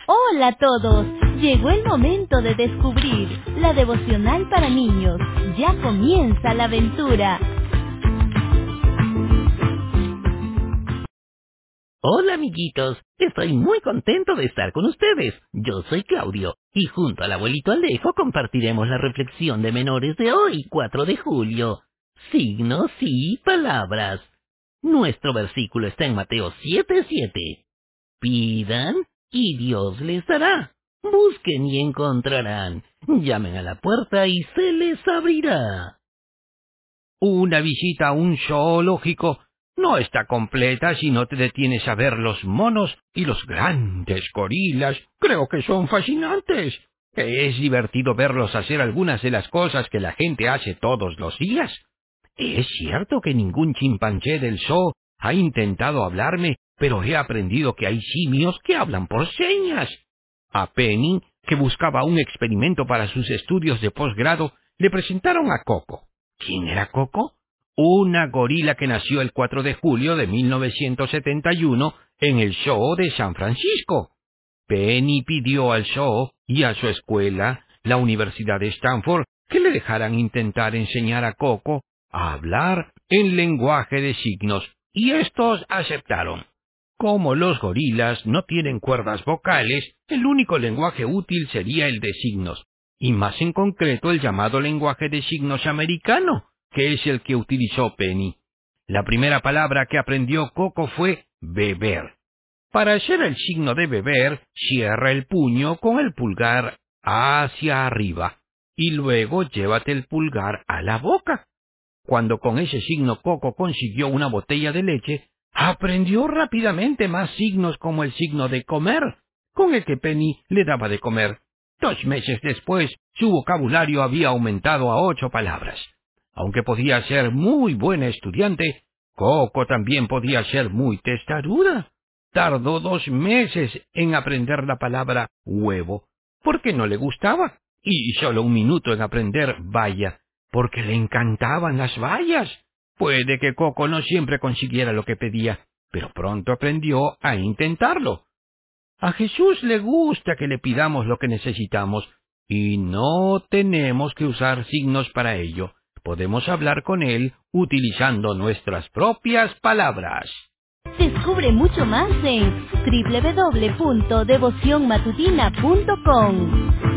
Hola a todos, llegó el momento de descubrir la devocional para niños. Ya comienza la aventura. Hola amiguitos, estoy muy contento de estar con ustedes. Yo soy Claudio y junto al abuelito Alejo compartiremos la reflexión de menores de hoy, 4 de julio. Signos y palabras. Nuestro versículo está en Mateo 7:7. Pidan y Dios les dará. Busquen y encontrarán. Llamen a la puerta y se les abrirá. Una visita a un zoológico no está completa si no te detienes a ver los monos y los grandes gorilas. Creo que son fascinantes. Es divertido verlos hacer algunas de las cosas que la gente hace todos los días. Es cierto que ningún chimpancé del zoo ha intentado hablarme, pero he aprendido que hay simios que hablan por señas. A Penny, que buscaba un experimento para sus estudios de posgrado, le presentaron a Coco. ¿Quién era Coco? Una gorila que nació el 4 de julio de 1971 en el zoo de San Francisco. Penny pidió al zoo y a su escuela, la Universidad de Stanford, que le dejaran intentar enseñar a Coco a hablar en lenguaje de signos, y estos aceptaron. Como los gorilas no tienen cuerdas vocales, el único lenguaje útil sería el de signos, y más en concreto el llamado lenguaje de signos americano, que es el que utilizó Penny. La primera palabra que aprendió Coco fue beber. Para hacer el signo de beber, cierra el puño con el pulgar hacia arriba, y luego llévate el pulgar a la boca. Cuando con ese signo Coco consiguió una botella de leche, aprendió rápidamente más signos como el signo de comer, con el que Penny le daba de comer. 2 meses después, su vocabulario había aumentado a 8 palabras. Aunque podía ser muy buena estudiante, Coco también podía ser muy testaruda. Tardó 2 meses en aprender la palabra huevo, porque no le gustaba, y solo 1 minuto en aprender valla, porque le encantaban las bayas. Puede que Coco no siempre consiguiera lo que pedía, pero pronto aprendió a intentarlo. A Jesús le gusta que le pidamos lo que necesitamos, y no tenemos que usar signos para ello. Podemos hablar con Él utilizando nuestras propias palabras. Descubre mucho más en www.devocionmatutina.com.